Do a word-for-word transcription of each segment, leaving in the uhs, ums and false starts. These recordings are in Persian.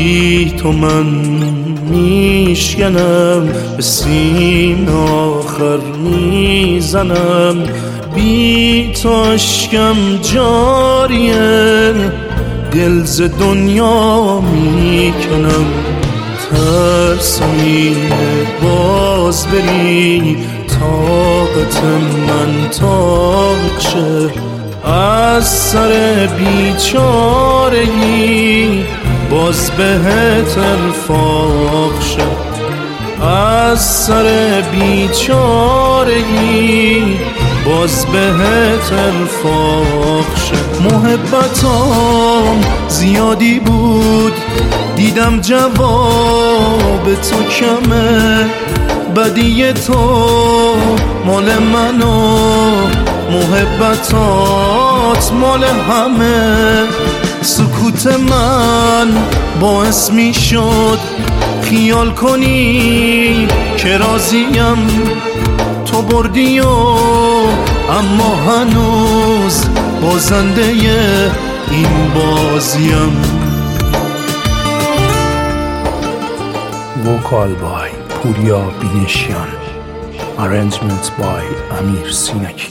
بی تو من میشکنم، به سیم آخر میزنم. بی تو اشکم جاریه، دل ز دنیا میکنم. ترسمینه باز بری، طاقت من تاق شه. از سر بیچارگی باز بهت ارفاق شه. از سر بیچارگی باز بهت ارفاق شه. محبتام زیادی بود، دیدم جواب تو کمه. بدی تو مال منو، محبتات مال همه. سکوت من باعث می شد خیال کنی که راضیم. تو بردی و اما هنوز بازنده این بازیم. Vocal by Puriya Bineshian, arrangements by Amir Sinaki.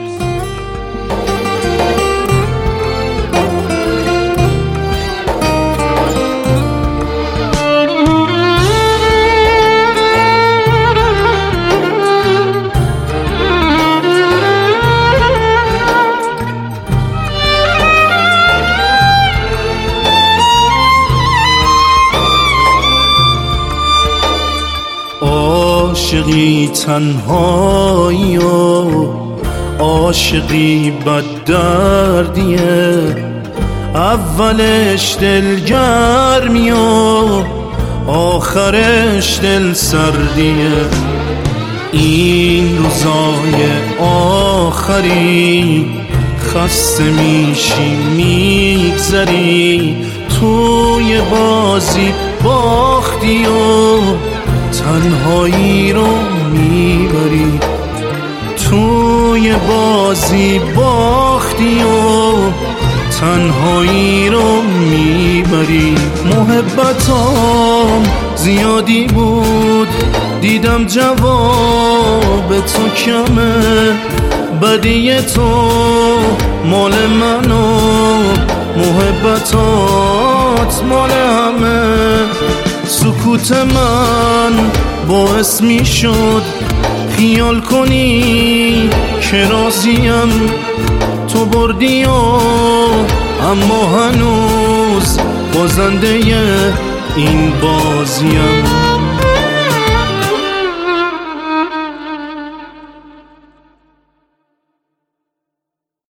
عاشقی تنهایی و عاشقی بد دردیه. اولش دلگرمی و آخرش دل سردیه. این روزای آخری خسته میشی میگذری. توی بازی باختی و تنهایی رو میبری. توی بازی باختی و تنهایی رو میبری. محبتام زیادی بود، دیدم جواب تو کمه. بدی تو مال منو، محبتات مال همه. سکوت من باعث می شد خیال کنی که راضیم. تو بردی و اما هنوز بازنده این بازیم.